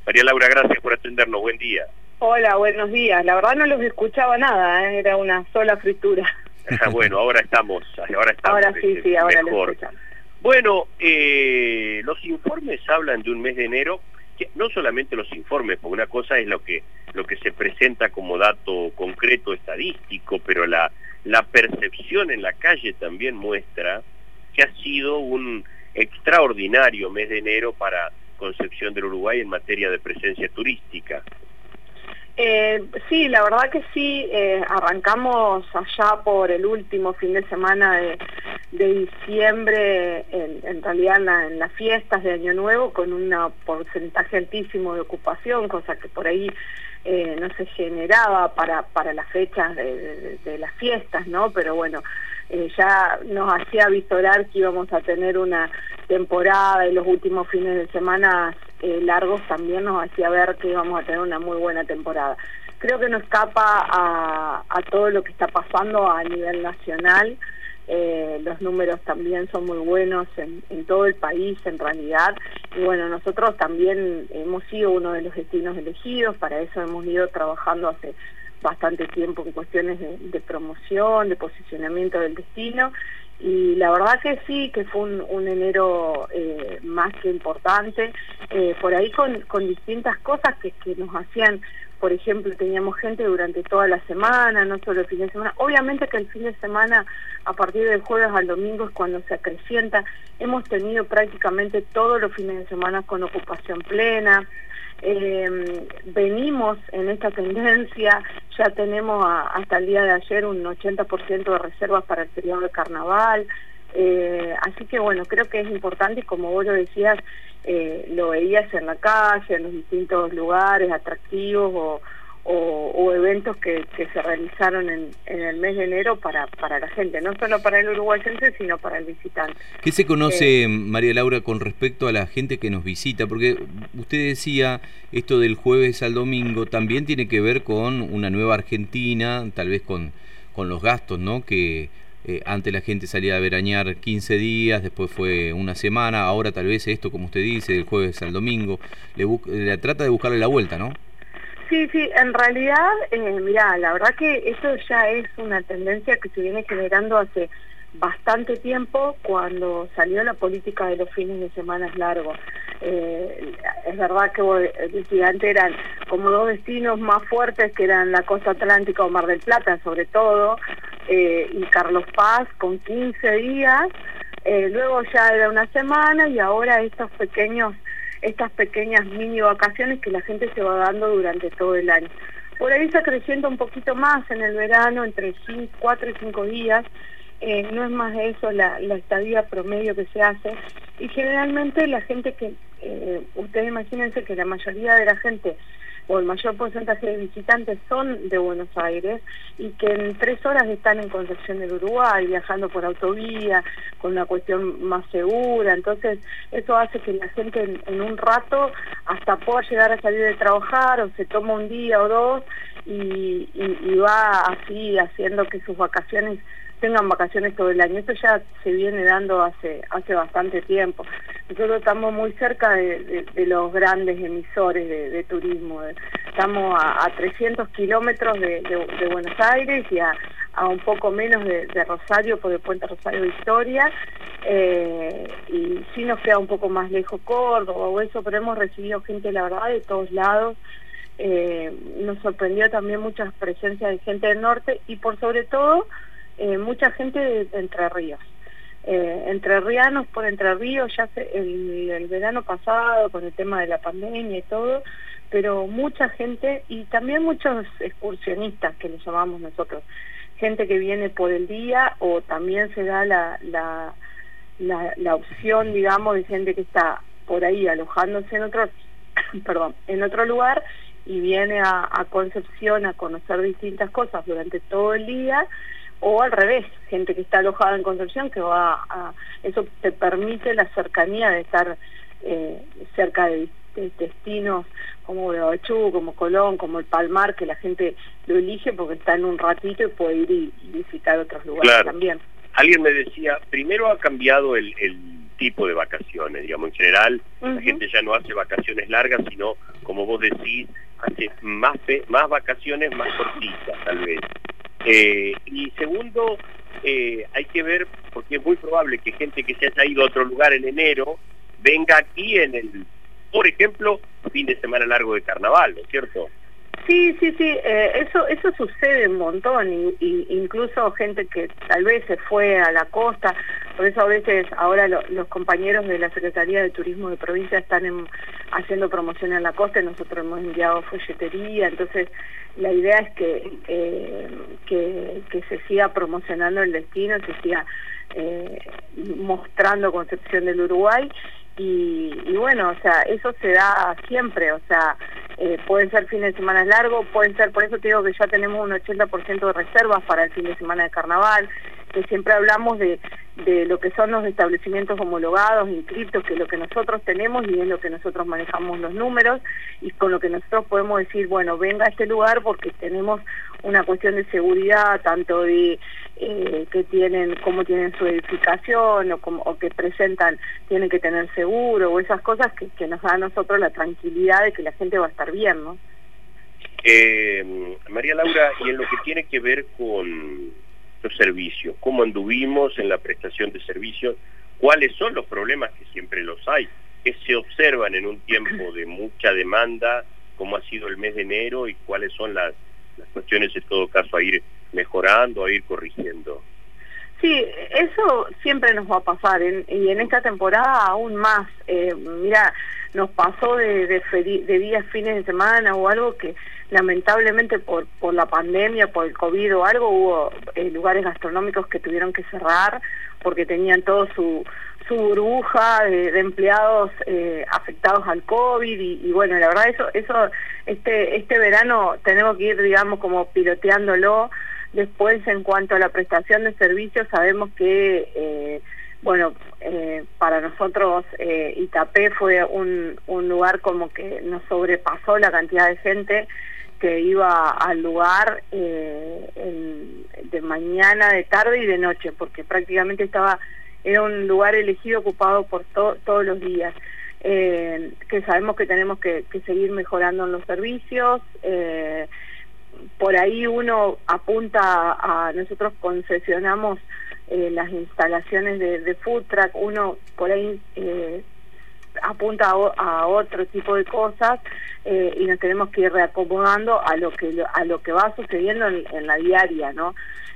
María Laura, gracias por atendernos, buen día. Hola, buenos días. La verdad no los escuchaba nada, era una sola fritura. Bueno, ahora estamos Ahora sí, ahora lo escuchamos. Bueno, los informes hablan de un mes de enero, que no solamente los informes, porque una cosa es lo que se presenta como dato concreto estadístico, pero la percepción en la calle también muestra que ha sido un extraordinario mes de enero para Concepción del Uruguay en materia de presencia turística. Sí, la verdad que sí, arrancamos allá por el último fin de semana de diciembre, en realidad en las fiestas de Año Nuevo, con un porcentaje altísimo de ocupación, cosa que por ahí no se generaba para las fechas de las fiestas, ¿no? Pero bueno, ya nos hacía visorar que íbamos a tener una temporada y los últimos fines de semana largos también nos hacía ver que íbamos a tener una muy buena temporada. Creo que no escapa a todo lo que está pasando a nivel nacional. Los números también son muy buenos en todo el país en realidad, y bueno, nosotros también hemos sido uno de los destinos elegidos. Para eso hemos ido trabajando hace bastante tiempo en cuestiones de promoción, de posicionamiento del destino, y la verdad que sí, que fue un enero más que importante, por ahí con distintas cosas que nos hacían. Por ejemplo, teníamos gente durante toda la semana, no solo el fin de semana. Obviamente que el fin de semana, a partir del jueves al domingo, es cuando se acrecienta. Hemos tenido prácticamente todos los fines de semana con ocupación plena. Venimos en esta tendencia, ya tenemos hasta el día de ayer un 80% de reservas para el periodo de carnaval. Así que bueno, creo que es importante, y como vos lo decías, lo veías en la calle, en los distintos lugares atractivos o eventos que se realizaron en el mes de enero para la gente, no solo para el uruguayense, sino para el visitante. ¿Qué se conoce, María Laura, con respecto a la gente que nos visita? Porque usted decía, esto del jueves al domingo también tiene que ver con una nueva Argentina, tal vez con los gastos, ¿no? Que antes la gente salía a veranear 15 días, después fue una semana, ahora tal vez esto, como usted dice, del jueves al domingo, le trata de buscarle la vuelta, ¿no? Sí, en realidad, mirá, la verdad que eso ya es una tendencia que se viene generando hace bastante tiempo, cuando salió la política de los fines de semana largos. Es verdad que antes eran como dos destinos más fuertes, que eran la costa atlántica o Mar del Plata sobre todo, y Carlos Paz con 15 días, luego ya era una semana, y ahora estas pequeñas mini vacaciones que la gente se va dando durante todo el año. Por ahí está creciendo un poquito más en el verano, entre 4 y 5 días, no es más de eso la estadía promedio que se hace, y generalmente la gente que, ustedes imagínense que la mayoría de la gente, o el mayor porcentaje de visitantes, son de Buenos Aires, y que en 3 horas están en Concepción del Uruguay, viajando por autovía, con una cuestión más segura. Entonces eso hace que la gente en un rato hasta pueda llegar a salir de trabajar, o se toma un día o dos, y va así haciendo que sus vacaciones tengan vacaciones todo el año. Esto ya se viene dando hace bastante tiempo. Nosotros estamos muy cerca de los grandes emisores de turismo. Estamos a 300 kilómetros de Buenos Aires, y a un poco menos de Rosario, por el puente Rosario Victoria, y sí nos queda un poco más lejos Córdoba o eso, pero hemos recibido gente, la verdad, de todos lados. Nos sorprendió también muchas presencias de gente del norte, y por sobre todo mucha gente de Entre Ríos. Entrerrianos por Entre Ríos, ya el verano pasado, con el tema de la pandemia y todo, pero mucha gente, y también muchos excursionistas, que les llamamos nosotros, gente que viene por el día, o también se da la opción, digamos, de gente que está por ahí alojándose en otro lugar, y viene a Concepción a conocer distintas cosas durante todo el día, o al revés, gente que está alojada en Concepción, que eso te permite la cercanía de estar cerca de destinos como Gualeguaychú, como Colón, como el Palmar, que la gente lo elige porque está en un ratito y puede ir y visitar otros lugares. Claro. También. Alguien me decía, primero ha cambiado el tipo de vacaciones, digamos, en general la gente ya no hace vacaciones largas, sino, como vos decís, hace más vacaciones más cortitas, tal vez. Y segundo, hay que ver, porque es muy probable que gente que se haya ido a otro lugar en enero venga aquí en el, por ejemplo, fin de semana largo de carnaval, ¿no es cierto? Sí, eso sucede un montón, y incluso gente que tal vez se fue a la costa. Por eso a veces ahora los compañeros de la Secretaría de Turismo de provincia están haciendo promoción en la costa, y nosotros hemos enviado folletería. Entonces la idea es que se siga promocionando el destino, se siga mostrando Concepción del Uruguay. Y bueno, o sea, eso se da siempre, o sea, pueden ser fines de semana largos, pueden ser, por eso te digo que ya tenemos un 80% de reservas para el fin de semana de carnaval, que siempre hablamos de lo que son los establecimientos homologados, inscritos, que es lo que nosotros tenemos y es lo que nosotros manejamos los números, y con lo que nosotros podemos decir, bueno, venga a este lugar porque tenemos una cuestión de seguridad, tanto de que tienen, cómo tienen su edificación, o que presentan, tienen que tener seguro, o esas cosas que nos da a nosotros la tranquilidad de que la gente va a estar bien, ¿no? María Laura, y en lo que tiene que ver con los servicios, ¿cómo anduvimos en la prestación de servicios? ¿Cuáles son los problemas, que siempre los hay, que se observan en un tiempo de mucha demanda, como ha sido el mes de enero, y cuáles son las cuestiones en todo caso a ir mejorando, a ir corrigiendo? Sí, eso siempre nos va a pasar, y en esta temporada aún más. Mira, nos pasó de días fines de semana o algo que lamentablemente por la pandemia, por el COVID o algo, hubo lugares gastronómicos que tuvieron que cerrar porque tenían todo su burbuja de empleados afectados al COVID, y bueno, la verdad eso este verano tenemos que ir, digamos, como piloteándolo. Después, en cuanto a la prestación de servicios, sabemos que para nosotros Itapé fue un lugar como que nos sobrepasó la cantidad de gente que iba al lugar de mañana, de tarde y de noche, porque prácticamente era un lugar elegido, ocupado por todos los días. Que sabemos que tenemos que seguir mejorando en los servicios. Por ahí uno apunta nosotros concesionamos las instalaciones de food truck, uno por ahí apunta a otro tipo de cosas, y nos tenemos que ir reacomodando a lo que va sucediendo en la diaria, ¿no?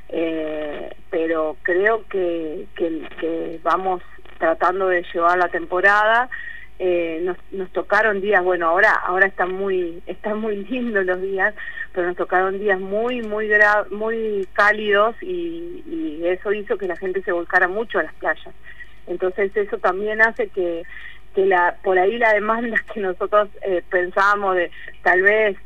Pero creo que vamos tratando de llevar la temporada. Nos tocaron días, bueno, ahora están muy lindos los días, pero nos tocaron días muy cálidos, y eso hizo que la gente se volcara mucho a las playas. Entonces eso también hace que por ahí la demanda que nosotros pensábamos de tal vez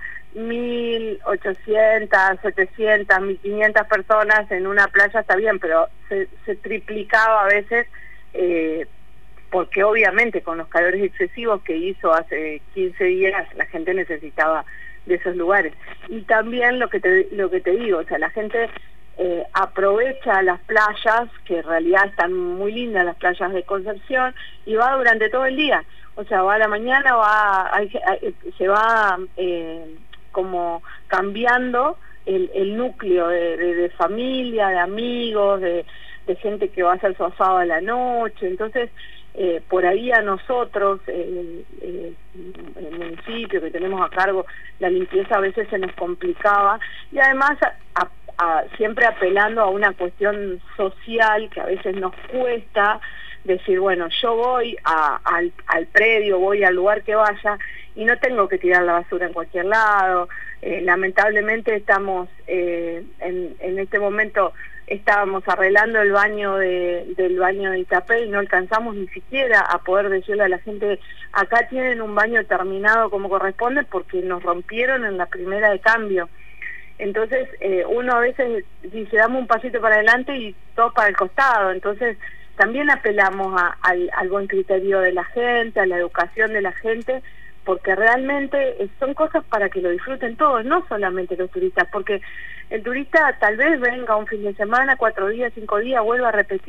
1.800, 700, 1.500 personas en una playa está bien, pero se triplicaba a veces, porque obviamente con los calores excesivos que hizo hace 15 días la gente necesitaba de esos lugares. Y también lo que te digo, o sea, la gente aprovecha las playas, que en realidad están muy lindas las playas de Concepción, y va durante todo el día. O sea, va a la mañana, se va como cambiando el núcleo de familia, de amigos, de gente que va a hacer su asado a la noche. Entonces, por ahí a nosotros, el municipio que tenemos a cargo la limpieza, a veces se nos complicaba, y además siempre apelando a una cuestión social que a veces nos cuesta decir, bueno, yo voy al predio, voy al lugar que vaya, y no tengo que tirar la basura en cualquier lado. Lamentablemente estamos en este momento estábamos arreglando el baño del baño de Itapé, y no alcanzamos ni siquiera a poder decirle a la gente, acá tienen un baño terminado como corresponde, porque nos rompieron en la primera de cambio. Entonces uno a veces dice, damos un pasito para adelante y todo para el costado. Entonces también apelamos al buen criterio de la gente, a la educación de la gente, porque realmente son cosas para que lo disfruten todos, no solamente los turistas, porque el turista tal vez venga un fin de semana, 4 días, 5 días, vuelva a repetir,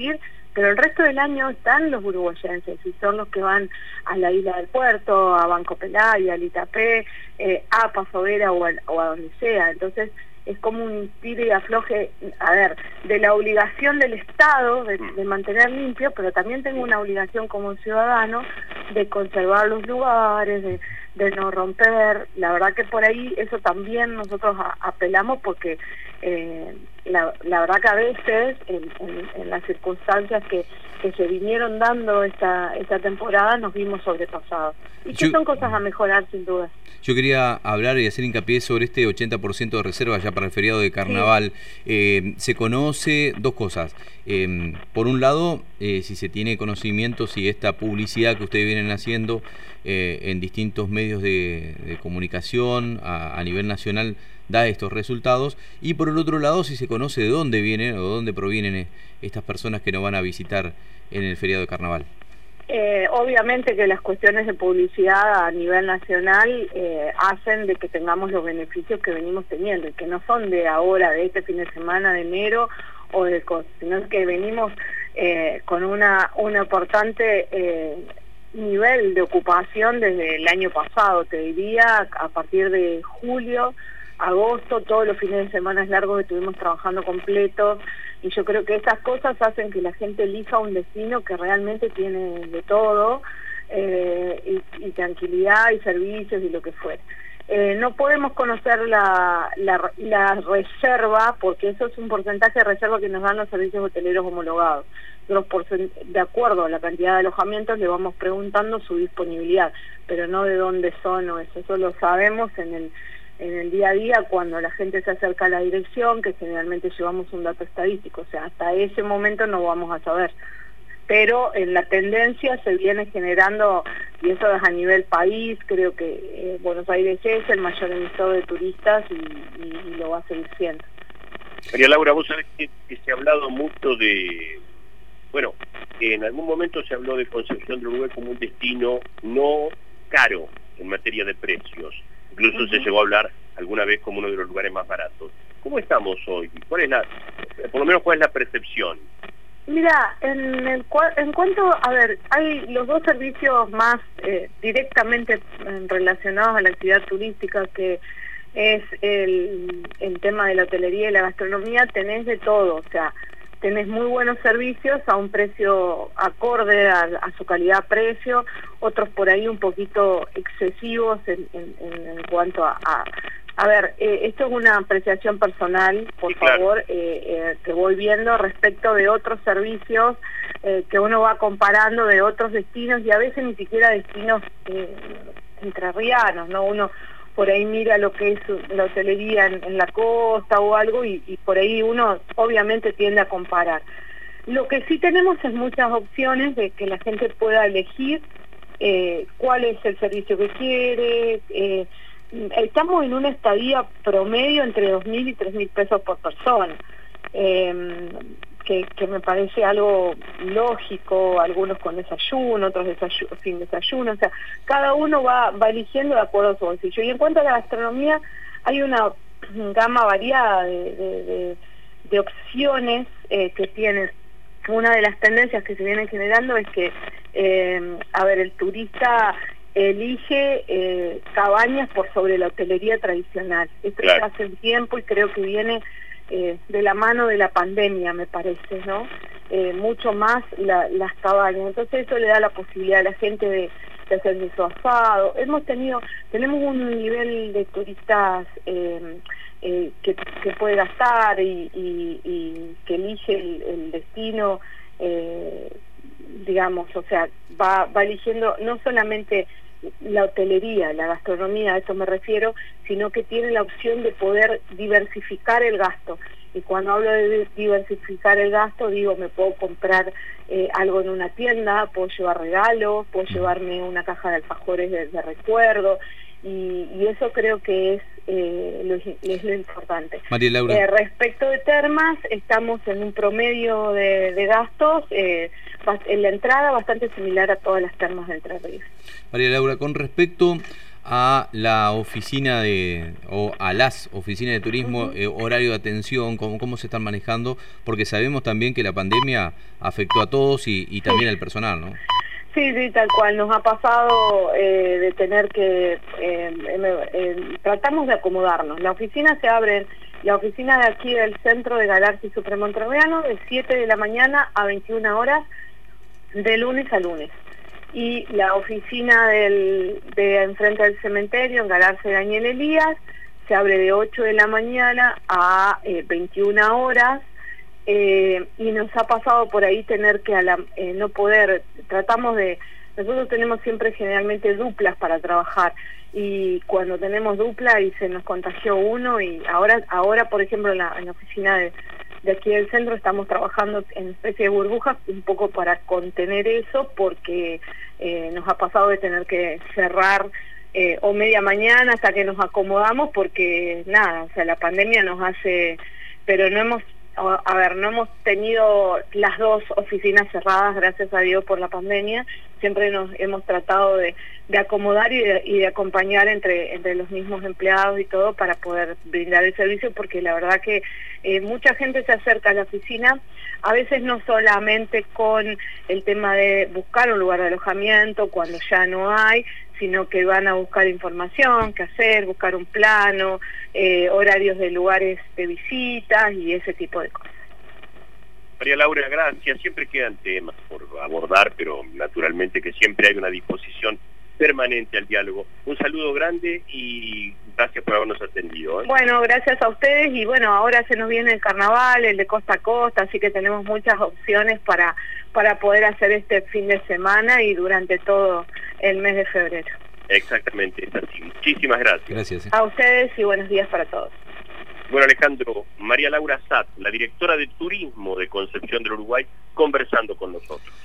pero el resto del año están los uruguayenses y son los que van a la Isla del Puerto, a Banco Pelaya, al Itapé, a Paso Vera o a donde sea. Entonces es como un tire y afloje, a ver, de la obligación del Estado de mantener limpio, pero también tengo una obligación como ciudadano de conservar los lugares, de no romper. La verdad que por ahí eso también nosotros apelamos, porque la verdad que a veces en las circunstancias que se vinieron dando esta temporada nos vimos sobrepasados, y que son cosas a mejorar sin duda. Yo quería hablar y hacer hincapié sobre este 80% de reserva ya para el feriado de Carnaval. Sí. Se conoce dos cosas. Por un lado, si se tiene conocimiento, si esta publicidad que ustedes vienen haciendo en distintos medios de comunicación a nivel nacional da estos resultados, y por el otro lado, si se conoce de dónde vienen o dónde provienen estas personas que nos van a visitar en el feriado de Carnaval. Obviamente que las cuestiones de publicidad a nivel nacional hacen de que tengamos los beneficios que venimos teniendo, y que no son de ahora, de este fin de semana, de enero, o sino que venimos con una importante nivel de ocupación desde el año pasado, te diría, a partir de julio, agosto, todos los fines de semana largos que estuvimos trabajando completos, y yo creo que esas cosas hacen que la gente elija un destino que realmente tiene de todo, y tranquilidad y servicios y lo que fuera. No podemos conocer la reserva, porque eso es un porcentaje de reserva que nos dan los servicios hoteleros homologados. De acuerdo a la cantidad de alojamientos le vamos preguntando su disponibilidad, pero no de dónde son o eso lo sabemos en el día a día, cuando la gente se acerca a la dirección, que generalmente llevamos un dato estadístico. O sea, hasta ese momento no vamos a saber, pero en la tendencia se viene generando, y eso es a nivel país. Creo que Buenos Aires es el mayor emisor de turistas y lo va a seguir siendo. María Laura, vos sabés que se ha hablado mucho de, bueno, en algún momento se habló de Concepción del Uruguay como un destino no caro en materia de precios. Incluso se llegó a hablar alguna vez como uno de los lugares más baratos. ¿Cómo estamos hoy? Por lo menos, ¿cuál es la percepción? Mira, en cuanto, a ver, hay los dos servicios más directamente relacionados a la actividad turística, que es el tema de la hotelería y la gastronomía. Tenés de todo, o sea, tenés muy buenos servicios a un precio acorde a su calidad-precio, otros por ahí un poquito excesivos en cuanto a ver, esto es una apreciación personal, por favor, que voy viendo respecto de otros servicios que uno va comparando de otros destinos, y a veces ni siquiera destinos entrerrianos, ¿no? Uno por ahí mira lo que es la hotelería en la costa o algo, y por ahí uno obviamente tiende a comparar. Lo que sí tenemos es muchas opciones de que la gente pueda elegir cuál es el servicio que quiere. Estamos en una estadía promedio entre 2.000 y 3.000 pesos por persona, que me parece algo lógico, algunos con desayuno, otros sin desayuno. O sea, cada uno va eligiendo de acuerdo a su bolsillo. Y en cuanto a la gastronomía, hay una gama variada de opciones que tienen. Una de las tendencias que se vienen generando es que, a ver, el turista elige cabañas por sobre la hotelería tradicional. Esto ya hace un tiempo, y creo que viene de la mano de la pandemia, me parece, ¿no? Mucho más las cabañas. Entonces eso le da la posibilidad a la gente de hacerse su asado. Tenemos un nivel de turistas que puede gastar y que elige el destino, digamos, o sea, va eligiendo no solamente la hotelería, la gastronomía, a eso me refiero, sino que tiene la opción de poder diversificar el gasto. Y cuando hablo de diversificar el gasto, digo, me puedo comprar algo en una tienda, puedo llevar regalos, puedo llevarme una caja de alfajores de recuerdo, y eso creo que es lo importante. María Laura. Respecto de termas, estamos en un promedio de gastos en la entrada bastante similar a todas las termas de Entre Ríos. María Laura, con respecto a la oficina o a las oficinas de turismo, horario de atención, cómo se están manejando, porque sabemos también que la pandemia afectó a todos y también al personal, ¿no? Sí, sí, tal cual. Nos ha pasado de tener que... tratamos de acomodarnos. La oficina se abre, la oficina de aquí del centro de Galarza y Supremo Entrerriano, de 7 de la mañana a 21 horas, de lunes a lunes. Y la oficina de enfrente del cementerio, en Galarza y Daniel Elías, se abre de 8 de la mañana a 21 horas. Y nos ha pasado por ahí tener que no poder, nosotros tenemos siempre generalmente duplas para trabajar, y cuando tenemos dupla y se nos contagió uno, y ahora por ejemplo en la oficina de aquí del centro estamos trabajando en especie de burbujas un poco para contener eso, porque nos ha pasado de tener que cerrar o media mañana hasta que nos acomodamos, porque nada, o sea, la pandemia nos hace, pero no hemos tenido las dos oficinas cerradas, gracias a Dios, por la pandemia. Siempre nos hemos tratado de acomodar y de acompañar entre los mismos empleados y todo para poder brindar el servicio, porque la verdad que mucha gente se acerca a la oficina, a veces no solamente con el tema de buscar un lugar de alojamiento cuando ya no hay, sino que van a buscar información, qué hacer, buscar un plano, horarios de lugares de visitas y ese tipo de cosas. María Laura, gracias. Siempre quedan temas por abordar, pero naturalmente que siempre hay una disposición permanente al diálogo. Un saludo grande y gracias por habernos atendido. Bueno, gracias a ustedes, y bueno, ahora se nos viene el carnaval, el de costa a costa, así que tenemos muchas opciones para poder hacer este fin de semana y durante todo el mes de febrero. Exactamente, es así. Muchísimas gracias. Gracias. A ustedes y buenos días para todos. Bueno, Alejandro, María Laura Satt, la directora de Turismo de Concepción del Uruguay, conversando con nosotros.